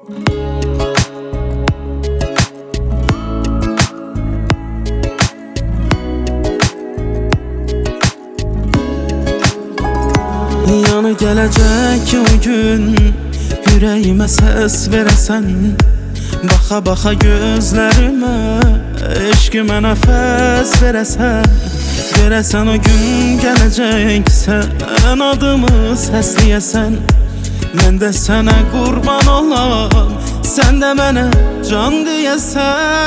Yana gelecek o gün, yüreğime ses veresen. Baxa baxa gözlerime, eşkime nefes veresen. Göresen o gün gelecek, sen adımı sesleyesen. Ben de sana kurban olam, sen de bana can diyesen.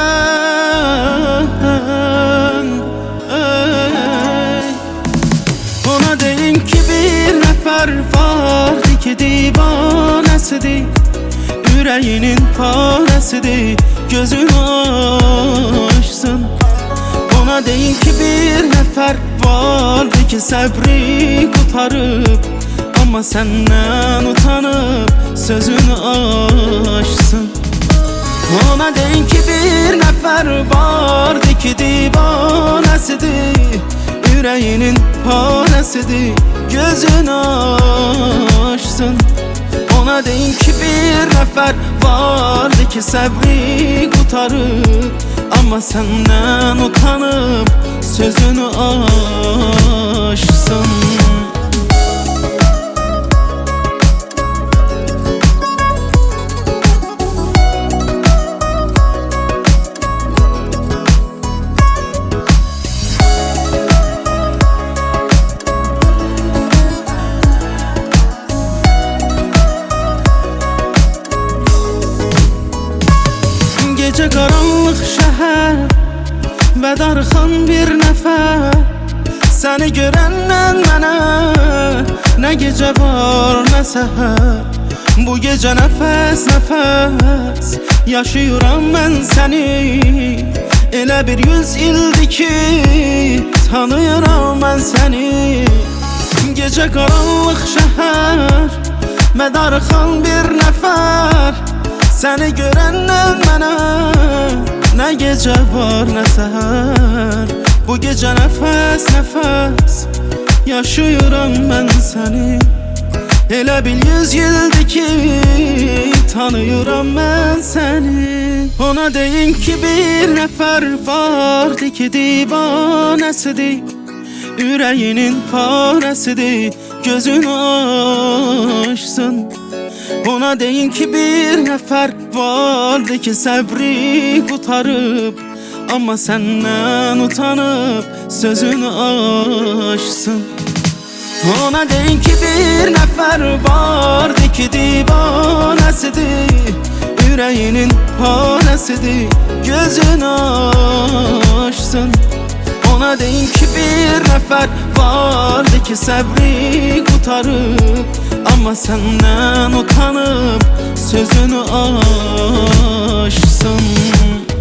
Ona deyin ki bir nefer vardı ki divanesidir, yüreğinin paresidir, gözünü açsın. Ona deyin ki bir nefer vardı ki səbri qutarıb, amma səndən utanıb sözünü açsın. Ona deyin ki bir nefer vardı ki divanesidir, yüreğinin paresidir, gözünü açsın. Ona deyin ki bir nefer vardı ki səbri qutarıb, amma səndən utanıb sözünü açsın. Gece karanlık şehir ve darxan bir nefer, seni görenden mənə ne gece var ne seher. Bu gece nefes nefes yaşıyorum ben seni, elə bir 100 ildir ki tanıyorum ben seni. Gece karanlık şehir ve darxan bir nefer, seni görenden mənə ne gece var ne seher. Bu gece nefes nefes yaşıyorum ben seni, elə bil 100 yıldır ki tanıyorum ben seni. Ona deyin ki bir nefer vardı ki divanesidir, yüreğinin paresidir, gözünü açsın. Ona deyin ki bir nefer vardı ki səbri qutarıb, amma səndən utanıb sözünü açsın. Ona deyin ki bir nefer vardı ki divanesidir, yüreğinin paresidir, gözünü açsın. Ona deyin ki bir nefer vardı ki səbri qutarıb, amma səndən utanıb sözünü açsın.